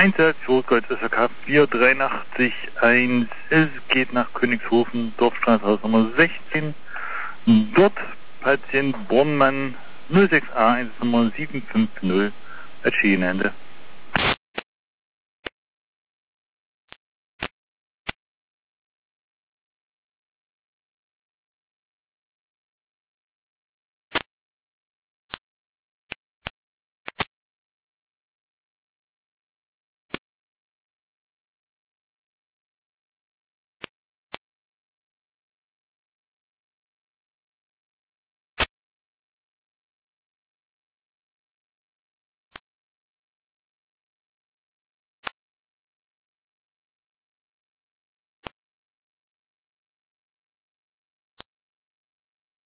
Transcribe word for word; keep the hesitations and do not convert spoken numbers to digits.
Einsatz, Rotgold S R K vier drei acht eins, es geht nach Königshofen, Dorfstraße, Haus Nummer sechzehn. Dort Patient Bornmann null sechs A eins Nummer sieben fünf null, Ende.